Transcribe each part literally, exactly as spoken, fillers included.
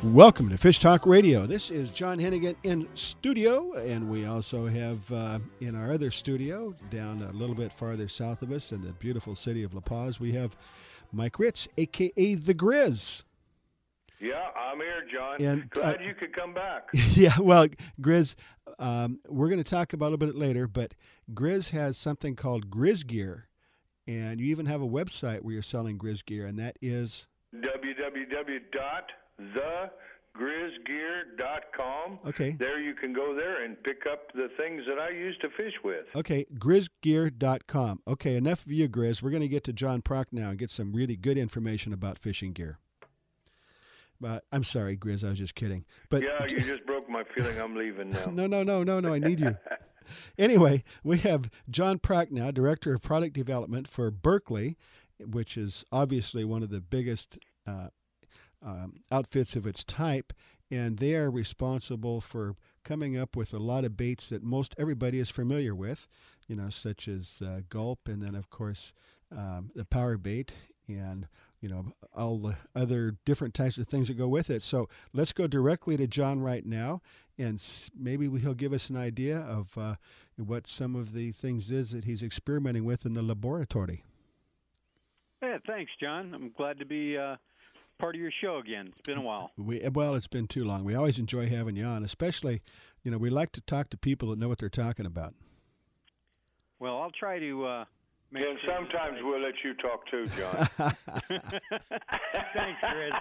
Welcome to Fish Talk Radio. This is John Hennigan in studio, and we also have uh, in our other studio, down a little bit farther south of us in the beautiful city of La Paz, we have Mike Ritz, a k a. The Grizz. Yeah, I'm here, John. And, Glad uh, you could come back. Yeah, well, Grizz, um, we're going to talk about it a little bit later, but Grizz has something called Grizz Gear, and you even have a website where you're selling Grizz Gear, and that is w w w dot the grizz gear dot com. Okay. There you can go there and pick up the things that I use to fish with. Okay, grizz gear dot com. Okay, enough of you, Grizz. We're going to get to John Prock now and get some really good information about fishing gear. But I'm sorry, Grizz, I was just kidding. But yeah, you just broke my feeling. I'm leaving now. no, no, no, no, no, I need you. Anyway, we have John Prock now, Director of Product Development for Berkley, which is obviously one of the biggest uh, um, outfits of its type, and they are responsible for coming up with a lot of baits that most everybody is familiar with, you know, such as uh, gulp, and then, of course, um, the power bait, and you know, all the other different types of things that go with it. So let's go directly to John right now, and maybe he'll give us an idea of uh, what some of the things is that he's experimenting with in the laboratory. Yeah, thanks, John. I'm glad to be uh, part of your show again. It's been a while. We, well, it's been too long. We always enjoy having you on, especially, you know, we like to talk to people that know what they're talking about. Well, I'll try to... Uh, make and sure sometimes I... we'll let you talk too, John. Thanks, Chris.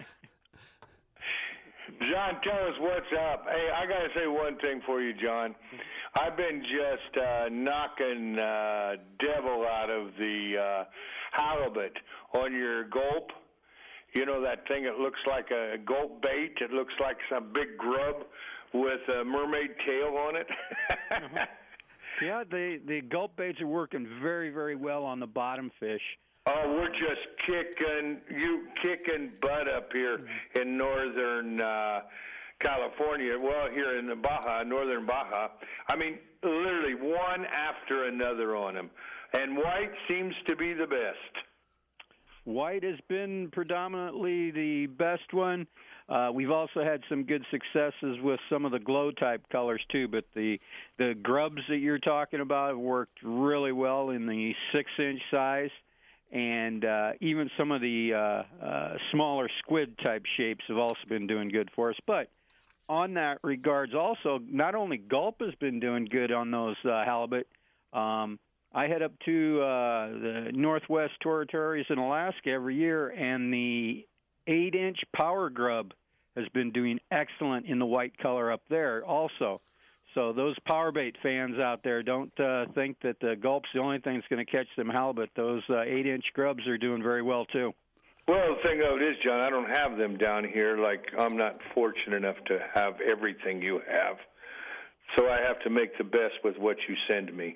John, tell us what's up. Hey, I got to say one thing for you, John. I've been just uh, knocking uh, devil out of the uh, halibut on your gulp. You know that thing that looks like a gulp bait? It looks like some big grub with a mermaid tail on it. uh-huh. Yeah, the, the gulp baits are working very, very well on the bottom fish. Oh, we're just kicking you kicking butt up here mm-hmm. in northern uh, California. Well, here in the Baja, northern Baja. I mean, literally one after another on them. And white seems to be the best. White has been predominantly the best one. Uh, we've also had some good successes with some of the glow-type colors, too, but the the grubs that you're talking about have worked really well in the six-inch size, and uh, even some of the uh, uh, smaller squid-type shapes have also been doing good for us. But on that regards also, not only gulp has been doing good on those uh, halibut, um, I head up to uh, the Northwest Territories in Alaska every year, and the eight-inch power grub has been doing excellent in the white color up there also. So those power bait fans out there, don't uh, think that the gulp's the only thing that's going to catch them halibut. Those uh, eight-inch grubs are doing very well, too. Well, the thing of it is, John, I don't have them down here. Like, I'm not fortunate enough to have everything you have. So I have to make the best with what you send me.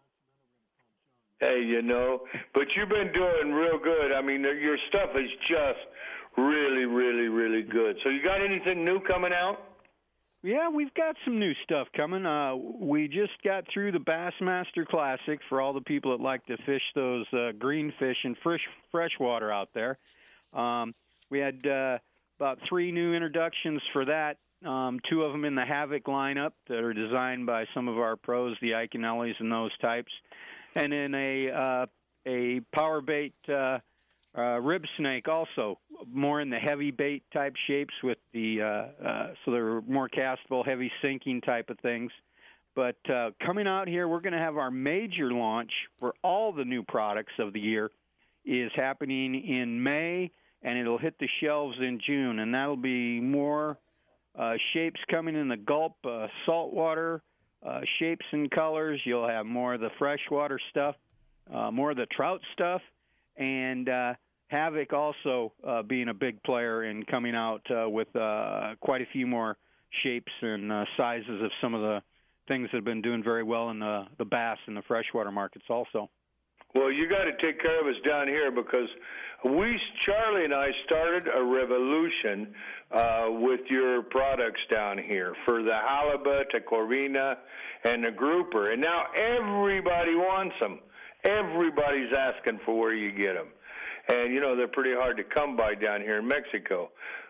Hey, you know, but you've been doing real good. I mean, your stuff is just really, really, really good. So you got anything new coming out? Yeah, we've got some new stuff coming. Uh, we just got through the Bassmaster Classic for all the people that like to fish those uh, green fish and fresh freshwater out there. Um, we had uh, about three new introductions for that, um, two of them in the Havoc lineup that are designed by some of our pros, the Iconellis and those types. And then a uh, a power bait uh, uh, rib snake also, more in the heavy bait type shapes with the, uh, uh, so they're more castable, heavy sinking type of things. But uh, coming out here, we're going to have our major launch for all the new products of the year is happening in May, and it'll hit the shelves in June. And that'll be more uh, shapes coming in the gulp, uh, saltwater, Uh, shapes and colors. You'll have more of the freshwater stuff, uh, more of the trout stuff, and uh, Havoc also uh, being a big player in coming out uh, with uh, quite a few more shapes and uh, sizes of some of the things that have been doing very well in the, the bass and the freshwater markets also. Well, you got to take care of us down here because we, Charlie and I, started a revolution uh, with your products down here for the halibut, the corvina, and the grouper. And now everybody wants them. Everybody's asking for where you get them. And, you know, they're pretty hard to come by down here in Mexico.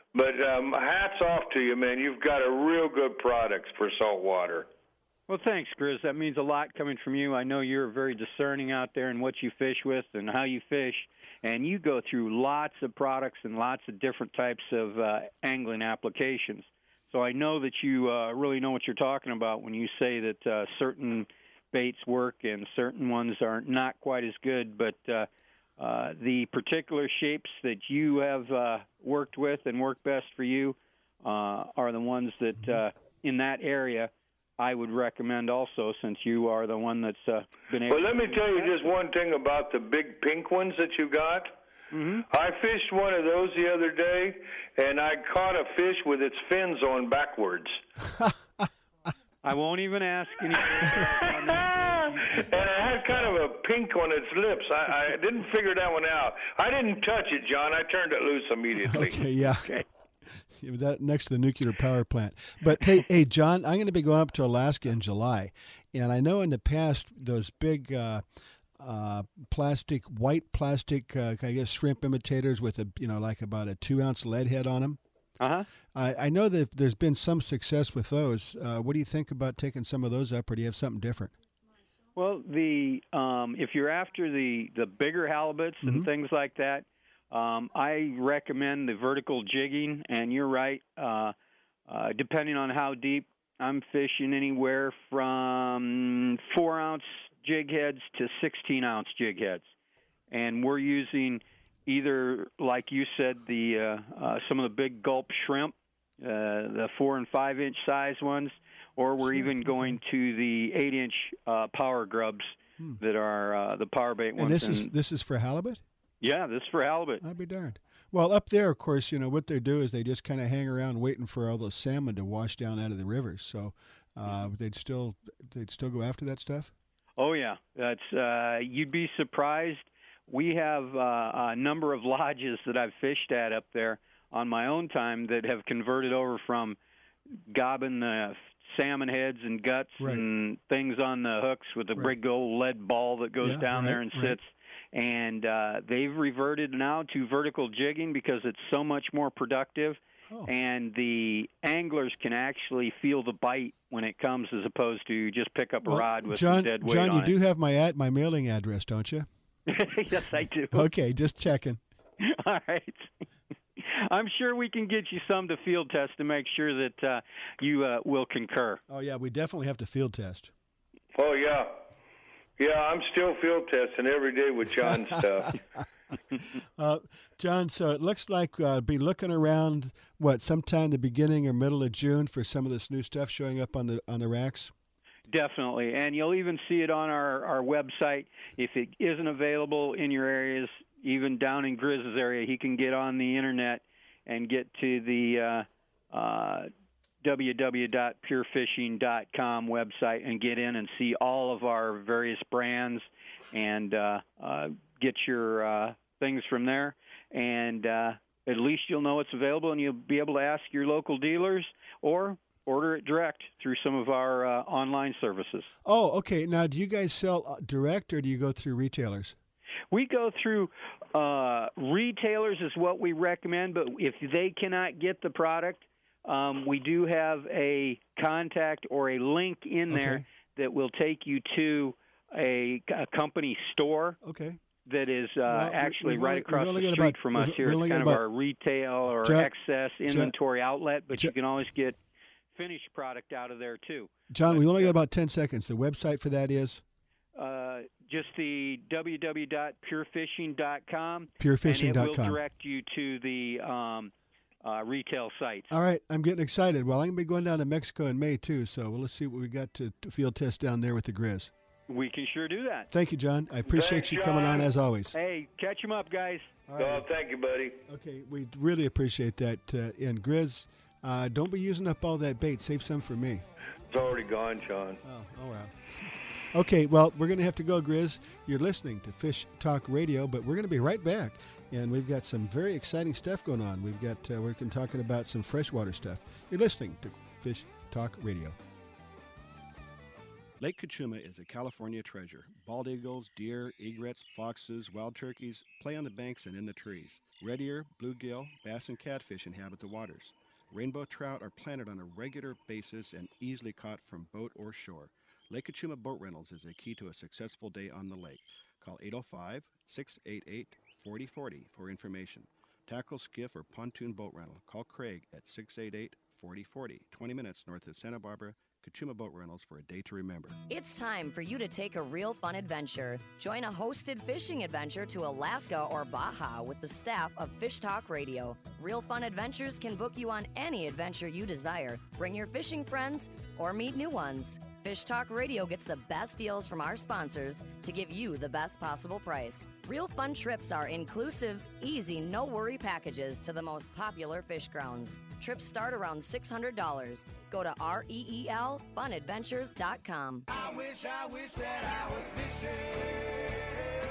But um, hats off to you, man. You've got a real good product for saltwater. Well, thanks, Grizz. That means a lot coming from you. I know you're very discerning out there in what you fish with and how you fish, and you go through lots of products and lots of different types of uh, angling applications. So I know that you uh, really know what you're talking about when you say that uh, certain baits work and certain ones are not quite as good, but uh, uh, the particular shapes that you have uh, worked with and work best for you uh, are the ones that uh, in that area I would recommend also, since you are the one that's uh, been able. Well, let me to tell you just one thing about the big pink ones that you got. Mm-hmm. I fished one of those the other day, and I caught a fish with its fins on backwards. I won't even ask any. And it had kind of a pink on its lips. I, I didn't figure that one out. I didn't touch it, John. I turned it loose immediately. Okay, yeah. Okay. That next to the nuclear power plant. But hey, hey, John, I'm going to be going up to Alaska in July, and I know in the past those big uh, uh, plastic, white plastic, uh, I guess shrimp imitators with a, you know, like about a two ounce lead head on them. Uh huh. I, I know that there's been some success with those. Uh, what do you think about taking some of those up, or do you have something different? Well, the um, if you're after the the bigger halibuts and Mm-hmm. things like that. Um, I recommend the vertical jigging, and you're right. Uh, uh, depending on how deep, I'm fishing anywhere from four ounce jig heads to sixteen ounce jig heads, and we're using either, like you said, the uh, uh, some of the big gulp shrimp, uh, the four and five inch size ones, or we're Sure. even going to the eight inch uh, power grubs Hmm. that are uh, the power bait ones. And this is this is for halibut? Yeah, this is for halibut. I'd be darned. Well, up there, of course, you know, what they do is they just kind of hang around waiting for all those salmon to wash down out of the rivers. So uh, they'd still they'd still go after that stuff? Oh, yeah. That's uh, you'd be surprised. We have uh, a number of lodges that I've fished at up there on my own time that have converted over from gobbing the salmon heads and guts Right. and things on the hooks with the Right. big old lead ball that goes Yeah, down right, there and right. sits. And uh, they've reverted now to vertical jigging because it's so much more productive. Oh. And the anglers can actually feel the bite when it comes, as opposed to just pick up a Well, rod with John, some dead weight John, you on do have my ad, my mailing address, don't you? it. Yes, I do. Okay, just checking. All right. I'm sure we can get you some to field test to make sure that uh, you uh, will concur. Oh, yeah, we definitely have to field test. Oh, yeah. Yeah, I'm still field testing every day with John's stuff. Uh, John, so it looks like uh, be looking around, what, sometime the beginning or middle of June for some of this new stuff showing up on the on the racks? Definitely. And you'll even see it on our, our website. If it isn't available in your areas, even down in Grizz's area, he can get on the internet and get to the uh, uh, w w w dot pure fishing dot com website and get in and see all of our various brands and uh, uh, get your uh, things from there. And uh, at least you'll know it's available, and you'll be able to ask your local dealers or order it direct through some of our uh, online services. Oh, okay. Now, do you guys sell uh, direct or do you go through retailers? We go through uh, retailers is what we recommend, but if they cannot get the product, um, we do have a contact or a link in there Okay. that will take you to a, a company store Okay. that is uh, Well, we- actually we've right only- across we've only the got street about- from us we've- here. we've It's only kind got of about- our retail or John- excess inventory outlet, but John- you can always get finished product out of there too. John, But, we only uh, got about ten seconds. The website for that is Uh, just the w w w dot pure fishing dot com. pure fishing And dot it will com. direct you to the um, uh, retail sites. All right, I'm getting excited. Well, I'm going to be going down to Mexico in May, too, so well, let's see what we got to, to field test down there with the Grizz. We can sure do that. Thank you, John. I appreciate Thanks, you coming on, John. as always. Hey, catch them up, guys. All Oh, right. thank you, buddy. Okay, we really appreciate that. Uh, and Grizz, uh, don't be using up all that bait. Save some for me. It's already gone, John. Oh, oh wow. Okay, well, we're going to have to go, Grizz. You're listening to Fish Talk Radio, but we're going to be right back. And we've got some very exciting stuff going on. We've got, uh, we're going to talking about some freshwater stuff. You're listening to Fish Talk Radio. Lake Cachuma is a California treasure. Bald eagles, deer, egrets, foxes, wild turkeys play on the banks and in the trees. Red ear, bluegill, bass, and catfish inhabit the waters. Rainbow trout are planted on a regular basis and easily caught from boat or shore. Lake Cachuma Boat Rentals is a key to a successful day on the lake. Call eight oh five, six eight eight, four oh four oh for information. Tackle, skiff, or pontoon boat rental. Call Craig at six eight eight, four oh four oh, twenty minutes north of Santa Barbara. Cachuma Boat Rentals for a day to remember. It's time for you to take a real fun adventure. Join a hosted fishing adventure to Alaska or Baja with the staff of Fish Talk Radio. Real Fun Adventures can book you on any adventure you desire. Bring your fishing friends or meet new ones. Fish Talk Radio gets the best deals from our sponsors to give you the best possible price. Real Fun trips are inclusive, easy, no-worry packages to the most popular fish grounds. Trips start around six hundred dollars. Go to R E E L fun adventures dot com. I wish, I wish that I was fishing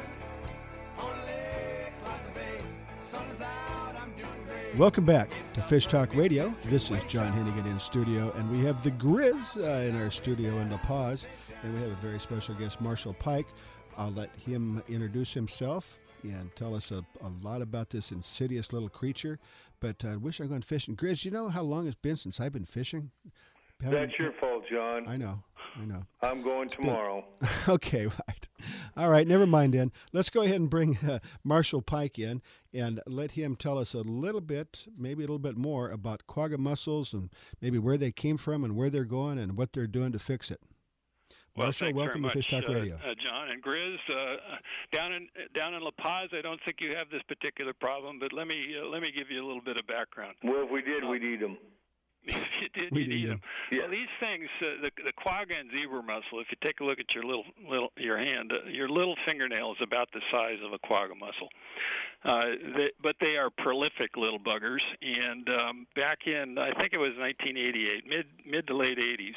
on Lake Placid Bay. Sun's out, I'm doing great. Welcome back to Fish Talk Radio. This is John Hennigan in studio, and we have the Grizz uh, in our studio in La Paz, and we have a very special guest, Marshall Pike. I'll let him introduce himself and tell us a, a lot about this insidious little creature. But I uh, wish I'd gone fishing. Grizz, you know how long it's been since I've been fishing? Haven't, That's your fault, John. I know. I know. I'm going tomorrow. Okay, right. All right, never mind then. Let's go ahead and bring uh, Marshall Pike in and let him tell us a little bit, maybe a little bit more about quagga mussels and maybe where they came from and where they're going and what they're doing to fix it. Well, Marshall, welcome to Fish Talk uh, Radio. Uh, John and Grizz. Uh, down in down in La Paz, I don't think you have this particular problem, but let me uh, let me give you a little bit of background. Well, if we did, we'd eat them. If you did, We'd you'd eat eat them. them. Yeah. Well, these things, uh, the the quagga and zebra mussel. If you take a look at your little little your hand, uh, your little fingernail is about the size of a quagga mussel. Uh, they, but they are prolific little buggers. And um, back in, I think it was nineteen eighty-eight, mid mid to late eighties.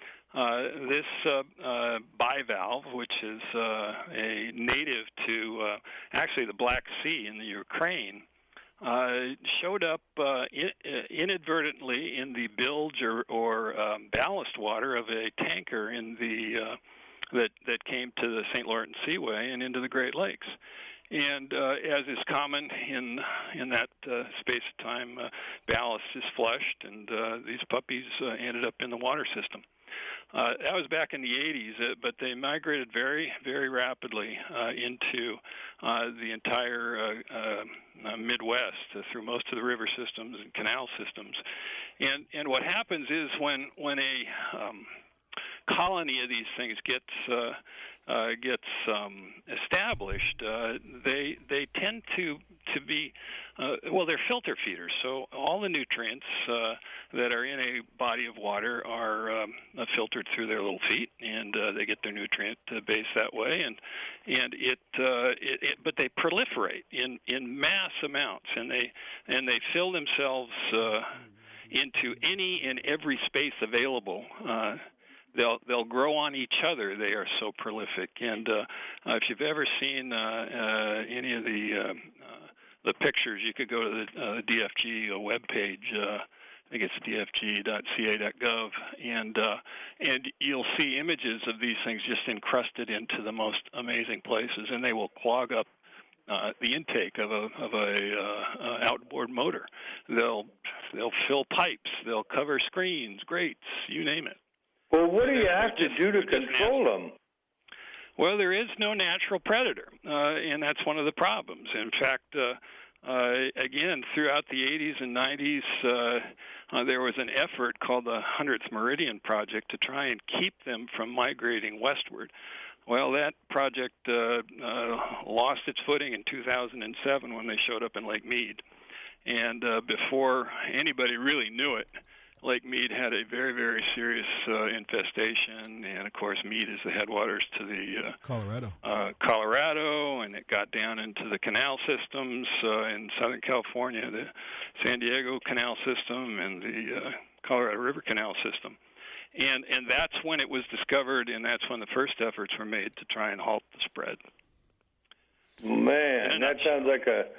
Uh, this uh, uh, bivalve, which is uh, a native to uh, actually the Black Sea in the Ukraine, uh, showed up uh, in, uh, inadvertently in the bilge or, or um, ballast water of a tanker in the uh, that that came to the Saint Lawrence Seaway and into the Great Lakes. And uh, as is common in in that uh, space of time, uh, ballast is flushed, and uh, these puppies uh, ended up in the water system. Uh, that was back in the eighties, uh, but they migrated very, very rapidly uh, into uh, the entire uh, uh, Midwest uh, through most of the river systems and canal systems. And and what happens is when when a um, colony of these things gets uh, uh, gets um, established, uh, they they tend to to be uh, well, they're filter feeders. So all the nutrients uh, that are in a body of water are um, filtered through their little feet, and uh, they get their nutrient uh, base that way. And and it, uh, it, it but they proliferate in, in mass amounts, and they and they fill themselves uh, into any and every space available. Uh, They'll they'll grow on each other. They are so prolific. And uh, uh, if you've ever seen uh, uh, any of the uh, uh, the pictures, you could go to the uh, D F G uh, webpage. Uh, I think it's d f g dot c a dot gov, and uh, and you'll see images of these things just encrusted into the most amazing places, and they will clog up uh, the intake of a of a uh, uh, outboard motor. They'll they'll fill pipes. They'll cover screens, grates, you name it. Well, what do you They're have to just- do to they're just control them? Well, there is no natural predator, uh, and that's one of the problems. In fact, uh, uh, again, throughout the eighties and nineties, uh, uh, there was an effort called the hundredth Meridian Project to try and keep them from migrating westward. Well, that project uh, uh, lost its footing in two thousand seven when they showed up in Lake Mead. And uh, before anybody really knew it, Lake Mead had a very, very serious uh, infestation, and of course, Mead is the headwaters to the uh, Colorado. Uh, Colorado, and it got down into the canal systems uh, in Southern California, the San Diego Canal System and the uh, Colorado River Canal System, and and that's when it was discovered, and that's when the first efforts were made to try and halt the spread. Man, that sounds like a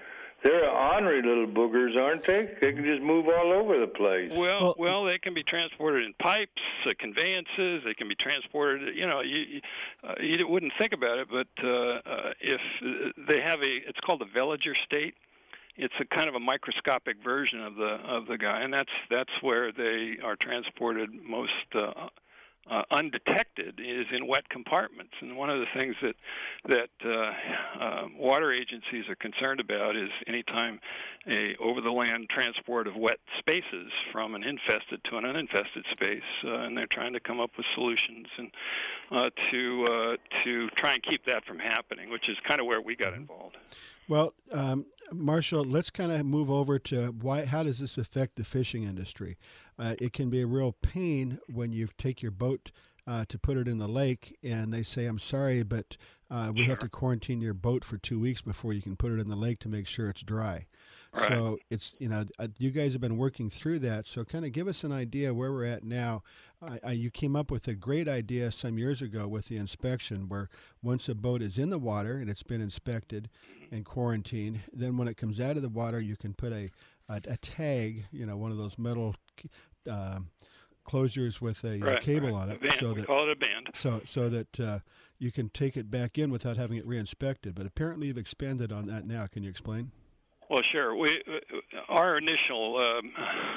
They're ornery little boogers, aren't they? They can just move all over the place. Well, Well- well, they can be transported in pipes, uh, conveyances. They can be transported. You know, you you, uh, you wouldn't think about it, but uh, uh, if uh, they have a, it's called a veliger state. It's a kind of a microscopic version of the of the guy, and that's that's where they are transported most uh, uh, undetected is in wet compartments. And one of the things that that uh, uh, water agencies are concerned about is anytime a over-the-land transport of wet spaces from an infested to an uninfested space, uh, and they're trying to come up with solutions and uh, to uh, to try and keep that from happening, which is kind of where we got involved. Well, um, Marshall, let's kind of move over to why. How does this affect the fishing industry? Uh, it can be a real pain when you take your boat uh, to put it in the lake, and they say, "I'm sorry, but uh, we Sure. have to quarantine your boat for two weeks before you can put it in the lake to make sure it's dry." Right. So it's you know uh, you guys have been working through that. So kind of give us an idea where we're at now. I, I, you came up with a great idea some years ago with the inspection, where once a boat is in the water and it's been inspected and quarantined, then when it comes out of the water, you can put a a, a tag, you know, one of those metal uh, closures with a uh, Right, cable right. on A it, band. so we that call it a band. so so that uh, you can take it back in without having it re-inspected. But apparently, you've expanded on that now. Can you explain? Well, sure. We uh, our initial um,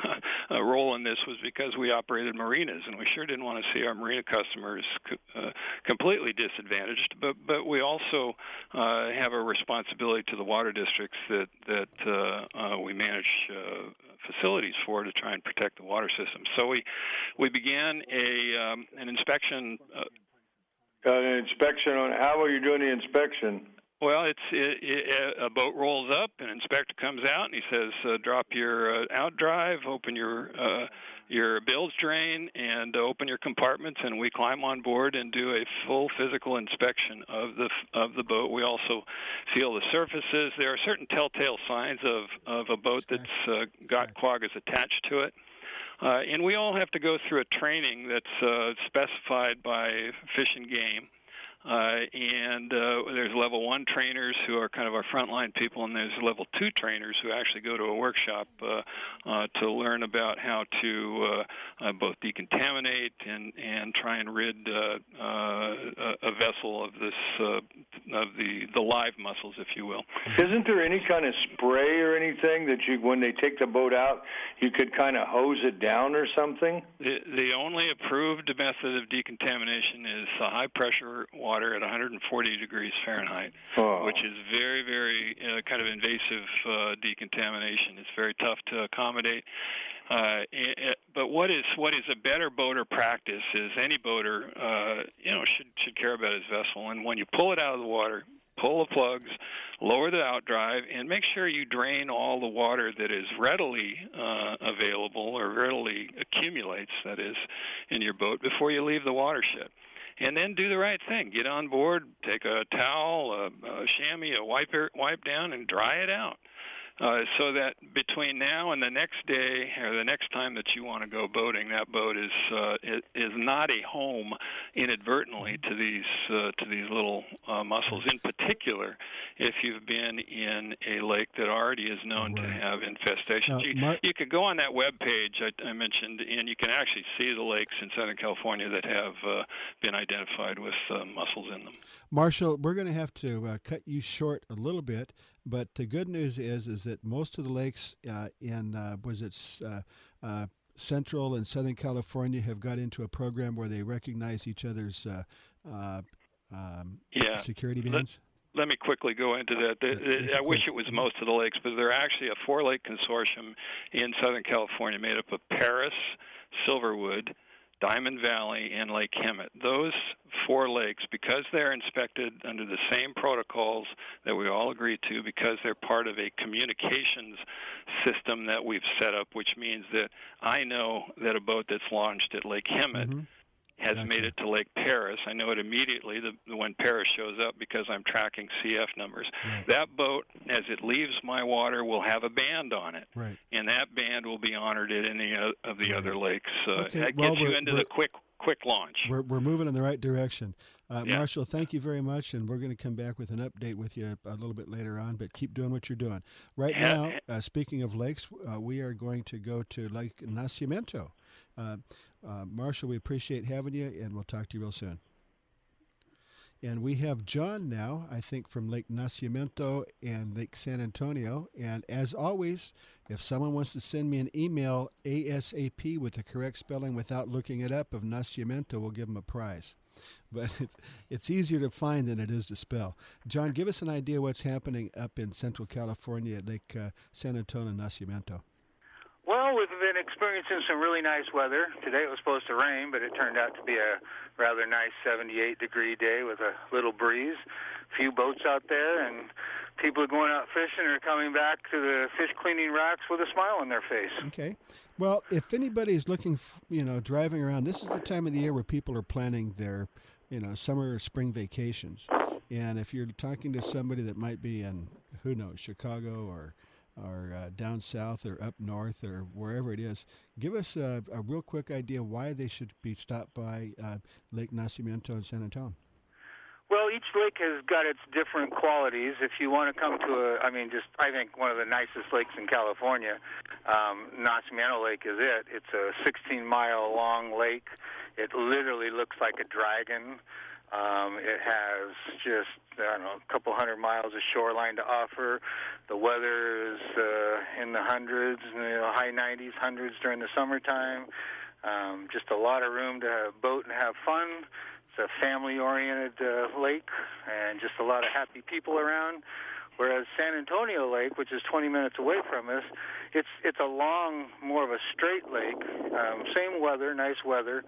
uh, role in this was because we operated marinas, and we sure didn't want to see our marina customers uh, completely disadvantaged. But but we also uh, have a responsibility to the water districts that that uh, uh, we manage uh, facilities for to try and protect the water system. So we we began a um, an inspection. Uh, Uh, an inspection on how are you doing the inspection? Well, it's it, it, a boat rolls up, an inspector comes out, and he says, uh, "Drop your uh, out drive, open your uh, your bilge drain, and uh, open your compartments." And we climb on board and do a full physical inspection of the of the boat. We also feel the surfaces. There are certain telltale signs of of a boat that's uh, got quaggas attached to it. Uh, and we all have to go through a training that's uh, specified by Fish and Game. Uh, and uh, there's level one trainers who are kind of our frontline people, and there's level two trainers who actually go to a workshop uh, uh, to learn about how to uh, uh, both decontaminate and, and try and rid uh, uh, a vessel of this uh, of the, the live mussels, if you will. Isn't there any kind of spray or anything that you, when they take the boat out, you could kind of hose it down or something? The, the only approved method of decontamination is uh, high-pressure water at one hundred forty degrees Fahrenheit, Oh. which is very, very uh, kind of invasive uh, decontamination. It's very tough to accommodate. Uh, it, but what is what is a better boater practice is any boater, uh, you know, should should care about his vessel. And when you pull it out of the water, pull the plugs, lower the outdrive, and make sure you drain all the water that is readily uh, available or readily accumulates, that is, in your boat before you leave the watershed. And then do the right thing. Get on board, take a towel, a, a chamois, a wipe, wipe down, and dry it out. Uh, so that between now and the next day or the next time that you want to go boating, that boat is uh, is, is not a home inadvertently to these uh, to these little uh, mussels. In particular, if you've been in a lake that already is known Right. to have infestations, Now, you, Mar- you could go on that web page I, I mentioned, and you can actually see the lakes in Southern California that have uh, been identified with uh, mussels in them. Marshall, we're going to have to uh, cut you short a little bit, but the good news is is that most of the lakes uh, in uh, was it uh, uh, Central and Southern California have got into a program where they recognize each other's uh, uh, um, Yeah. security Let- bands. Let me quickly go into that. The, the, I wish it was most of the lakes, but they're actually a four-lake consortium in Southern California made up of Paris, Silverwood, Diamond Valley, and Lake Hemet. Those four lakes, because they're inspected under the same protocols that we all agree to, because they're part of a communications system that we've set up, which means that I know that a boat that's launched at Lake Hemet Mhm. has Gotcha. made it to Lake Paris. I know it immediately the, when Paris shows up because I'm tracking C F numbers. Right. That boat, as it leaves my water, will have a band on it, Right. and that band will be honored at any o- of the Right. other lakes. Uh, Okay, that well, gets you we're- into we're- the quick quick launch. We're we're moving in the right direction. Uh, Yeah. Marshall, thank you very much, and we're going to come back with an update with you a little bit later on, but keep doing what you're doing. Right Yeah. now, uh, speaking of lakes, uh, we are going to go to Lake Nacimiento. Uh, uh, Marshall, we appreciate having you, and we'll talk to you real soon. And we have John now, I think, from Lake Nacimiento and Lake San Antonio. And as always, if someone wants to send me an email ASAP with the correct spelling without looking it up of Nacimiento, we'll give them a prize. But it's, it's easier to find than it is to spell. John, give us an idea what's happening up in Central California at Lake uh, San Antonio and Nacimiento. Well, we've been experiencing some really nice weather. Today it was supposed to rain, but it turned out to be a rather nice seventy-eight degree day with a little breeze. A few boats out there, and people are going out fishing or coming back to the fish cleaning racks with a smile on their face. Okay. Well, if anybody is looking, f- you know, driving around, this is the time of the year where people are planning their, you know, summer or spring vacations. And if you're talking to somebody that might be in, who knows, Chicago or or uh, down south or up north or wherever it is, give us a, a real quick idea why they should be stopped by uh, Lake Nacimiento and San Antonio. Well, each lake has got its different qualities. If you want to come to a, I mean, just, I think one of the nicest lakes in California, um, Nacimiento Lake is it. It's a sixteen mile long lake. It literally looks like a dragon. Um, it has just, I don't know, a couple hundred miles of shoreline to offer. The weather is uh, in the hundreds, you know, high nineties, hundreds during the summertime. Um, just a lot of room to boat and have fun. It's a family-oriented uh, lake and just a lot of happy people around. Whereas San Antonio Lake, which is twenty minutes away from us, it's it's a long, more of a straight lake. Um, same weather, nice weather,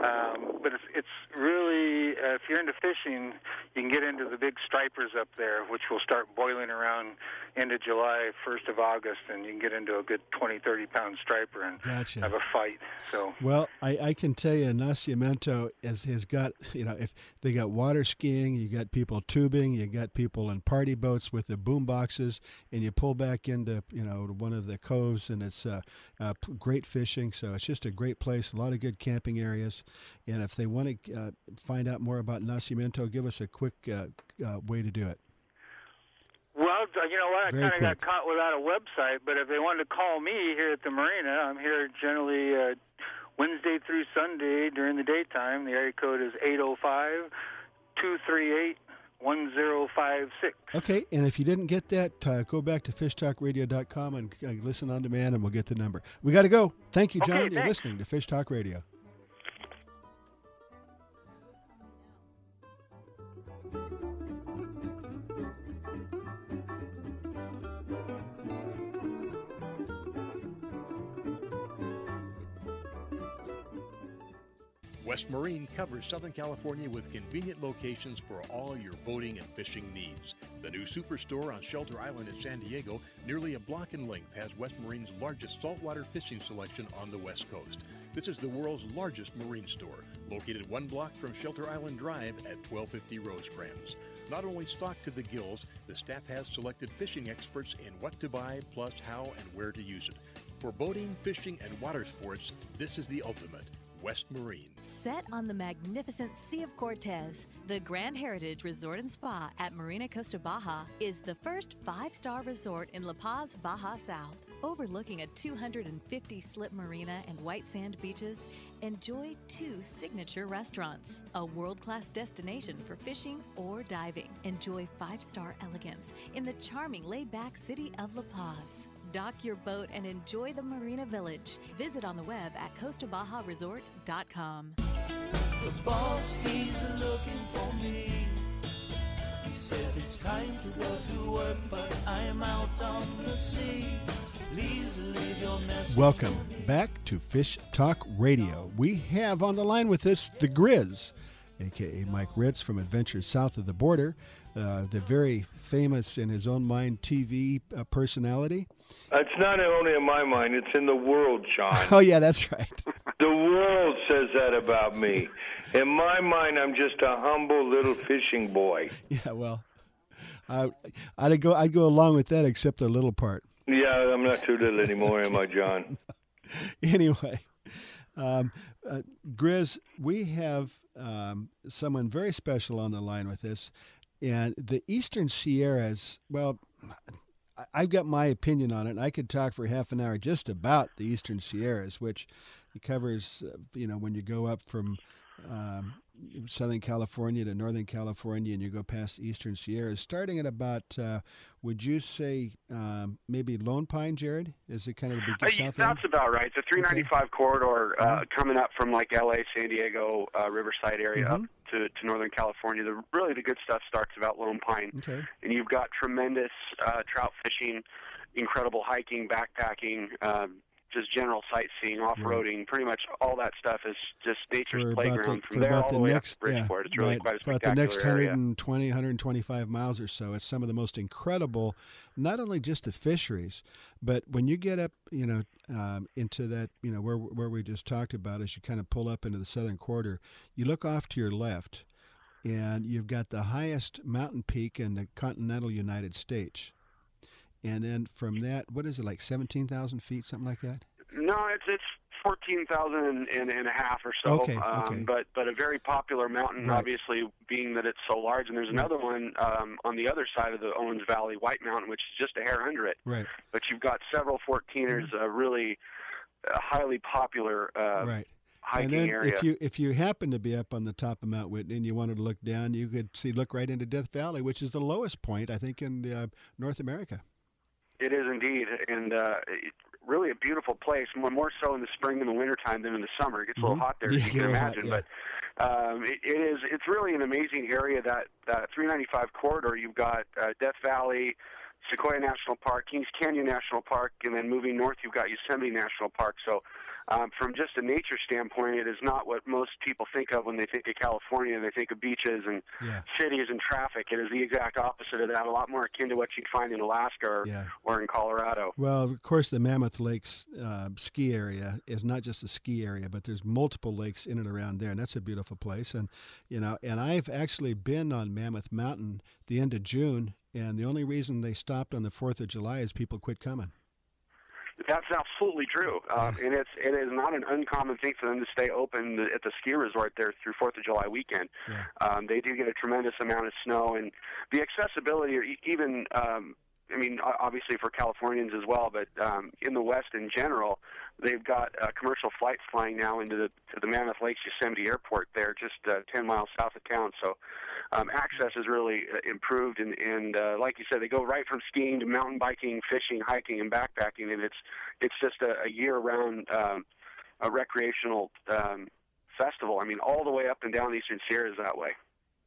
um, but it's it's really uh, if you're into fishing, you can get into the big stripers up there, which will start boiling around end of July, first of August, and you can get into a good twenty, thirty pound striper and Gotcha. have a fight. So Well, I, I can tell you, Nacimiento has, has got, you know, if they got water skiing, you got people tubing, you got people in party boats with the boom boxes, and you pull back into, you know, one of the coves, and it's uh, uh, p- great fishing. So it's just a great place, a lot of good camping areas. And if they want to uh, find out more about Nacimiento, give us a quick uh, uh, way to do it. Well, you know what? I Very kind of got quick. caught without a website, but if they wanted to call me here at the marina, I'm here generally uh, Wednesday through Sunday during the daytime. The area code is eight oh five, two three eight, one oh five six. Okay, and if you didn't get that, uh, go back to fish talk radio dot com and uh, listen on demand, and we'll get the number. We got to go. Thank you, John. Okay, You're thanks. listening to Fish Talk Radio. West Marine covers Southern California with convenient locations for all your boating and fishing needs. The new superstore on Shelter Island in San Diego, nearly a block in length, has West Marine's largest saltwater fishing selection on the West Coast. This is the world's largest marine store, located one block from Shelter Island Drive at twelve fifty Rosecrans. Not only stocked to the gills, the staff has selected fishing experts in what to buy, plus how and where to use it. For boating, fishing, and water sports, this is the ultimate. West Marine. Set on the magnificent Sea of Cortez, the Grand Heritage Resort and Spa at Marina Costa Baja is the first five-star resort in La Paz, Baja South. Overlooking a two hundred fifty slip marina and white sand beaches, enjoy two signature restaurants, a world-class destination for fishing or diving. Enjoy five-star elegance in the charming laid-back city of La Paz. Dock your boat and enjoy the Marina Village. Visit on the web at costa baja resort dot com. The boss, he's looking for me. He says it's time to go to work, but I'm out on the sea. Please leave your message. Welcome back to Fish Talk Radio. We have on the line with us the Grizz, a k a. Mike Ritz from Adventures South of the Border, uh, the very famous in his own mind T V uh, personality. It's not only in my mind, it's in the world, John. Oh, yeah, that's right. The world says that about me. In my mind, I'm just a humble little fishing boy. Yeah, well, I, I'd go I'd go along with that except the little part. Yeah, I'm not too little anymore, am I, John? Anyway, Um, uh, Grizz, we have um, someone very special on the line with us, and the Eastern Sierras, well, I- I've got my opinion on it, and I could talk for half an hour just about the Eastern Sierras, which covers, uh, you know, when you go up from um, Southern California to Northern California and you go past the Eastern Sierras, starting at about, uh, would you say um, maybe Lone Pine, Jared? Is it kind of the big Uh, south that's end? about right. The three ninety-five Okay. corridor uh, Mhm. coming up from like L A, San Diego, uh, Riverside area up Mhm. to, to Northern California. The really the good stuff starts about Lone Pine, Okay. and you've got tremendous uh, trout fishing, incredible hiking, backpacking, um, just general sightseeing, off-roading. Pretty much all that stuff is just nature's For about playground the, from for there about all the the way next, up to Bridgeport. yeah, It's really right, quite a about the spectacular next area. one hundred twenty, one hundred twenty-five miles or so. It's some of the most incredible, not only just the fisheries, but when you get up, you know, um, into that, you know, where where we just talked about, as you kind of pull up into the southern quarter, you look off to your left, and you've got the highest mountain peak in the continental United States. And then from that, what is it, like seventeen thousand feet, something like that? No, it's it's fourteen thousand and, and a half or so. Okay, um, okay. But but a very popular mountain, Right. obviously, being that it's so large. And there's Right. another one um, on the other side of the Owens Valley, White Mountain, which is just a hair under it. Right. But you've got several fourteeners, uh, really uh, highly popular uh, Right. hiking And then area. if you if you happen to be up on the top of Mount Whitney and you wanted to look down, you could see look right into Death Valley, which is the lowest point, I think, in the, uh, North America. It is indeed, and uh, it, really a beautiful place. More, more so in the spring and the wintertime than in the summer. It gets a little Mhm. hot there, Yeah, as you can a little hot, imagine. yeah. But um, it, it is. It's really an amazing area. That that three ninety-five corridor. You've got uh, Death Valley, Sequoia National Park, Kings Canyon National Park, and then moving north, you've got Yosemite National Park. So. Um, from just a nature standpoint, it is not what most people think of when they think of California. They think of beaches and Yeah. cities and traffic. It is the exact opposite of that, a lot more akin to what you'd find in Alaska or, Yeah. or in Colorado. Well, of course, the Mammoth Lakes uh, ski area is not just a ski area, but there's multiple lakes in and around there, and that's a beautiful place. And you know, and I've actually been on Mammoth Mountain the end of June, and the only reason they stopped on the Fourth of July is people quit coming. That's absolutely true, uh, and it's it is not an uncommon thing for them to stay open at the ski resort there through Fourth of July weekend. Yeah. Um, they do get a tremendous amount of snow, and the accessibility, or e- even um, I mean, o- obviously for Californians as well, but um, in the West in general, they've got uh, commercial flights flying now into the to the Mammoth Lakes Yosemite Airport there, just uh, ten miles south of town. So. Um, access is really uh, improved, and, and uh, like you said, they go right from skiing to mountain biking, fishing, hiking, and backpacking, and it's it's just a, a year-round um, a recreational um, festival. I mean, all the way up and down the Eastern Sierras that way.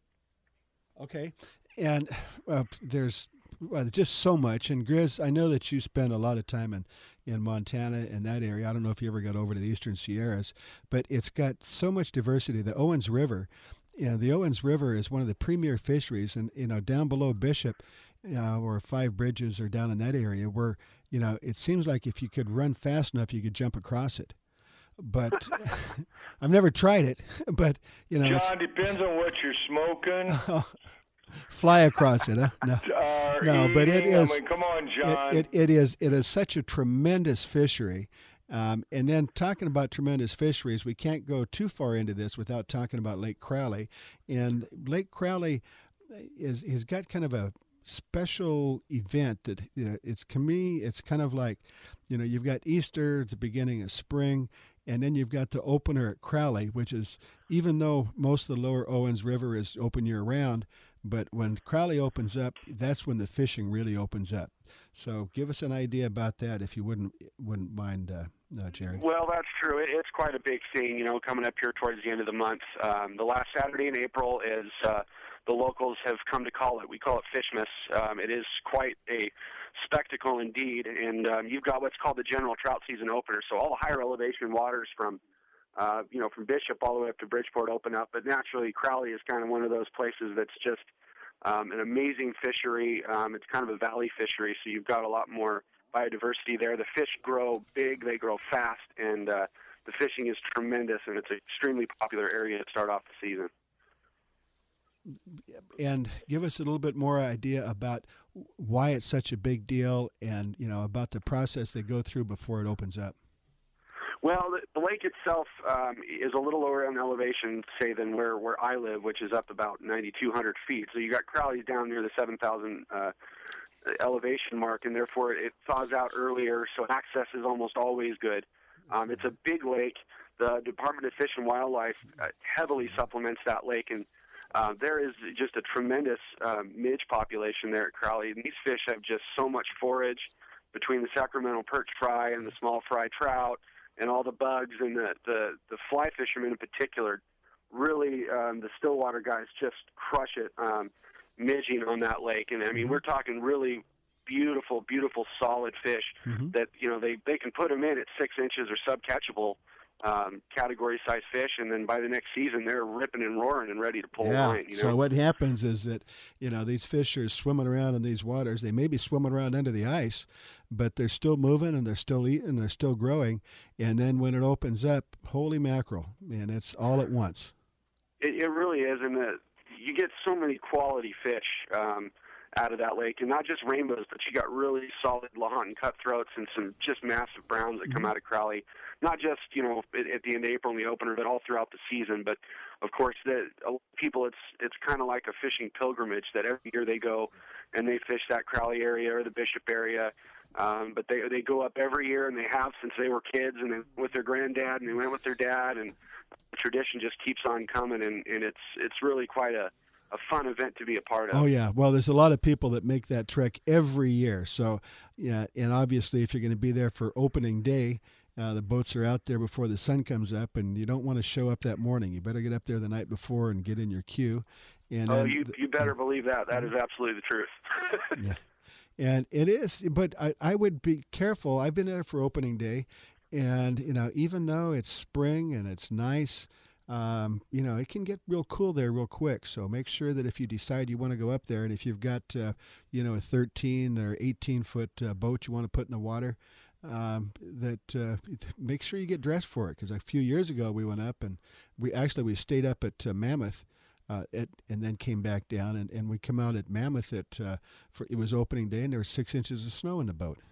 Okay, and uh, there's well, just so much. And Grizz, I know that you spend a lot of time in, in Montana and that area. I don't know if you ever got over to the Eastern Sierras, but it's got so much diversity. The Owens River. Yeah, the Owens River is one of the premier fisheries, and you know, down below Bishop, uh, or Five Bridges, or down in that area, where you know it seems like if you could run fast enough, you could jump across it. But I've never tried it. But you know, John, depends on what you're smoking. fly across it, huh? No, Or no, but it eating. is. I mean, come on, John. It, it, it is. It is such a tremendous fishery. Um, and then talking about tremendous fisheries, we can't go too far into this without talking about Lake Crowley. And Lake Crowley is has got kind of a special event that you know, it's to me it's kind of like, you know, you've got Easter at the beginning of spring, and then you've got the opener at Crowley, which is, even though most of the lower Owens River is open year round, but when Crowley opens up, that's when the fishing really opens up. So give us an idea about that, if you wouldn't wouldn't mind, uh, uh, Jared. Well, that's true. It, it's quite a big thing, you know, coming up here towards the end of the month. Um, the last Saturday in April is uh, the locals have come to call it. We call it Fishmas. Um, it is quite a spectacle indeed, and um, you've got what's called the general trout season opener. So all the higher elevation waters from, uh, you know, from Bishop all the way up to Bridgeport open up. But naturally, Crowley is kind of one of those places that's just um, an amazing fishery. Um, it's kind of a valley fishery, so you've got a lot more biodiversity there. The fish grow big, they grow fast, and uh, the fishing is tremendous, and it's an extremely popular area to start off the season. And give us a little bit more idea about why it's such a big deal, and you know, about the process they go through before it opens up. Well, the, the lake itself um, is a little lower in elevation, say, than where, where I live, which is up about ninety-two hundred feet. So you got Crowley down near the seven thousand uh, elevation mark, and therefore it thaws out earlier, so access is almost always good. Um, it's a big lake. The Department of Fish and Wildlife uh, heavily supplements that lake, and uh, there is just a tremendous um, midge population there at Crowley. And these fish have just so much forage between the Sacramento perch fry and the small fry trout and all the bugs, and the, the, the fly fishermen in particular. Really, um, the Stillwater guys just crush it um, midging on that lake. And, I mean, we're talking really beautiful, beautiful, solid fish mm-hmm. that, you know, they, they can put them in at six inches or sub-catchable um, category-size fish, and then by the next season they're ripping and roaring and ready to pull yeah. a line. You know? So what happens is that, you know, these fish are swimming around in these waters. They may be swimming around under the ice, but they're still moving and they're still eating, they're still growing. And then when it opens up, holy mackerel, man, it's all at once. It, it really is, and the, you get so many quality fish um, out of that lake, and not just rainbows, but you got really solid Lahontan cutthroats and some just massive browns that mm-hmm. come out of Crowley. Not just, you know, at, at the end of April in the opener, but all throughout the season. But of course, the a lot of people, it's it's kind of like a fishing pilgrimage that every year they go and they fish that Crowley area or the Bishop area. Um, but they they go up every year, and they have since they were kids, and they went with their granddad, and they went with their dad, and the tradition just keeps on coming, and, and it's it's really quite a a fun event to be a part of. Oh, yeah. Well, there's a lot of people that make that trek every year. So, yeah, and obviously if you're going to be there for opening day, uh, the boats are out there before the sun comes up, and you don't want to show up that morning. You better get up there the night before and get in your queue. And oh, you you better uh, believe that. That is absolutely the truth. Yeah. And it is, but I, I would be careful. I've been there for opening day, and, you know, even though it's spring and it's nice, Um, you know, it can get real cool there real quick. So make sure that if you decide you want to go up there, and if you've got, uh, you know, a thirteen or eighteen foot uh, boat you want to put in the water, um, that uh, make sure you get dressed for it. Because a few years ago we went up, and we actually we stayed up at uh, Mammoth, uh, at, and then came back down, and, and we come out at Mammoth at uh, for it was opening day, and there was six inches of snow in the boat.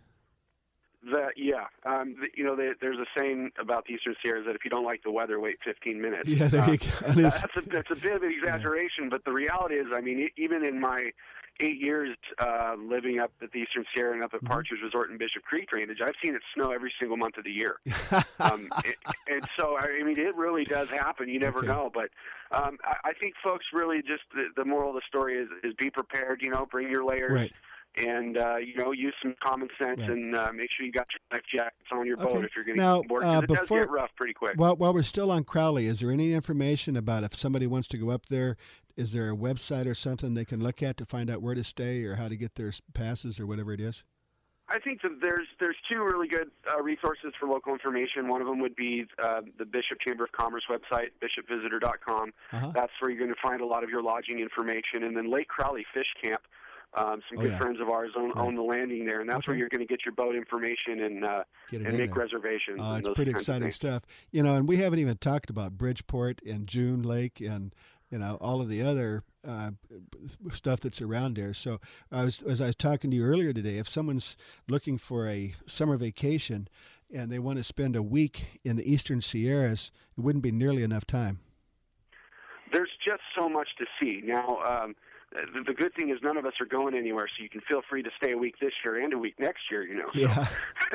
That yeah, um, the, you know, they, there's a saying about the Eastern Sierras that if you don't like the weather, wait fifteen minutes. Yeah, there uh, you go. That's a that's a bit of an exaggeration, yeah. But the reality is, I mean, even in my eight years uh, living up at the Eastern Sierra and up at mm-hmm. Partridge Resort and Bishop Creek Drainage, I've seen it snow every single month of the year. um, it, and so, I mean, it really does happen. You never okay. know. But um, I, I think folks really just the, the moral of the story is is be prepared. You know, bring your layers. Right. And, uh, you know, use some common sense right. and uh, make sure you got your life jackets on your okay. boat if you're going to get on board. Uh, it before, does get rough pretty quick. Well, while we're still on Crowley, is there any information about if somebody wants to go up there? Is there a website or something they can look at to find out where to stay or how to get their passes or whatever it is? I think that there's there's two really good uh, resources for local information. One of them would be uh, the Bishop Chamber of Commerce website, bishop visitor dot com. Uh-huh. That's where you're going to find a lot of your lodging information. And then Lake Crowley Fish Camp. Um, some oh, good yeah. friends of ours own, right. own the landing there, and that's okay. where you're going to get your boat information and uh, and make there. reservations. Oh, and it's those pretty kinds exciting of stuff. You know, and we haven't even talked about Bridgeport and June Lake and, you know, all of the other uh, stuff that's around there. So I was, as I was talking to you earlier today, if someone's looking for a summer vacation and they want to spend a week in the Eastern Sierras, it wouldn't be nearly enough time. There's just so much to see. Now, um, The, the good thing is none of us are going anywhere, so you can feel free to stay a week this year and a week next year, you know. So yeah.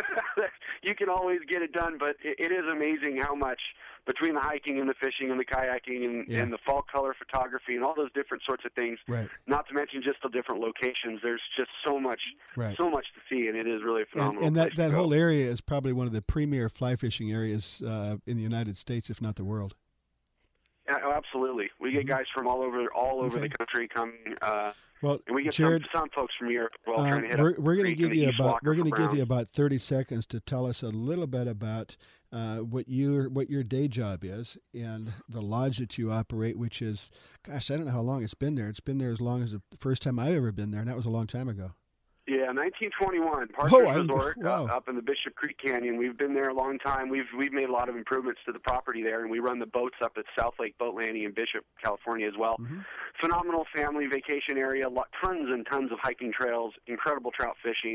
You can always get it done, but it, it is amazing how much between the hiking and the fishing and the kayaking and, yeah. and the fall color photography and all those different sorts of things, right. not to mention just the different locations, there's just so much right. so much to see, and it is really a phenomenal And, and that, place that to whole go. area is probably one of the premier fly fishing areas uh, in the United States, if not the world. Yeah, absolutely. We get guys from all over all over okay. the country coming, uh, well, and we get Jared, some, some folks from Europe as well uh, trying to hit we're, up we're going to give you about we're going to give you about about thirty seconds to tell us a little bit about uh, what your what your day job is and the lodge that you operate, which is, gosh, I don't know how long it's been there. It's been there as long as the first time I've ever been there, and that was a long time ago. Yeah, nineteen twenty-one, Partridge oh, Resort wow. uh, up in the Bishop Creek Canyon. We've been there a long time. We've we've made a lot of improvements to the property there, and we run the boats up at South Lake Boat Landing in Bishop, California as well. Mm-hmm. Phenomenal family vacation area, lot, tons and tons of hiking trails, incredible trout fishing,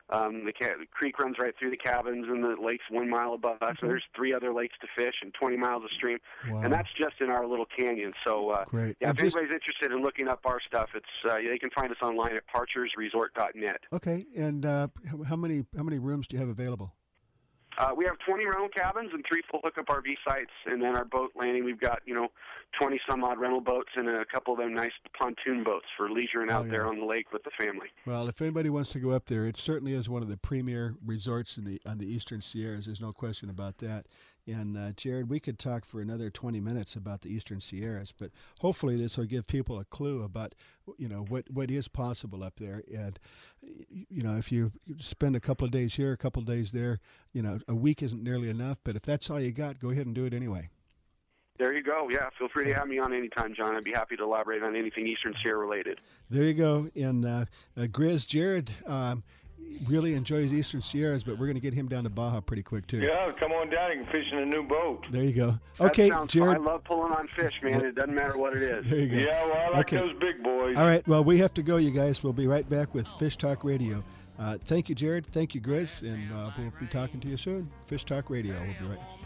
Um, the, ca- the creek runs right through the cabins, and the lake's one mile above us. Okay. So there's three other lakes to fish and twenty miles of stream, Wow. and that's just in our little canyon. So, uh, Great. yeah, And if just- anybody's interested in looking up our stuff, it's uh, they can find us online at parchers resort dot net. Okay, and uh, h- how many how many rooms do you have available? Uh, we have twenty rental cabins and three full hookup R V sites, and then our boat landing, we've got, you know, twenty some odd rental boats and a couple of them nice pontoon boats for leisuring out Oh, yeah. there on the lake with the family. Well, if anybody wants to go up there, it certainly is one of the premier resorts in the on the Eastern Sierras. There's no question about that. And uh, Jared, we could talk for another twenty minutes about the Eastern Sierras, but hopefully this will give people a clue about, you know, what, what is possible up there. And you know, if you spend a couple of days here, a couple of days there, you know, a week isn't nearly enough. But if that's all you got, go ahead and do it anyway. There you go. Yeah, feel free to have me on anytime, John. I'd be happy to elaborate on anything Eastern Sierra related. There you go. And uh, uh, Grizz, Jared um, really enjoys Eastern Sierras, but we're going to get him down to Baja pretty quick too. Yeah, come on down. You can fish in a new boat. There you go. That Okay, sounds Jared. fun. I love pulling on fish, man. It doesn't matter what it is. There you go. Yeah, well, I like Okay. those big boys. All right. Well, we have to go, you guys. We'll be right back with Fish Talk Radio. Uh, thank you, Jared. Thank you, Grizz. And uh, we'll be talking to you soon. Fish Talk Radio. We'll be right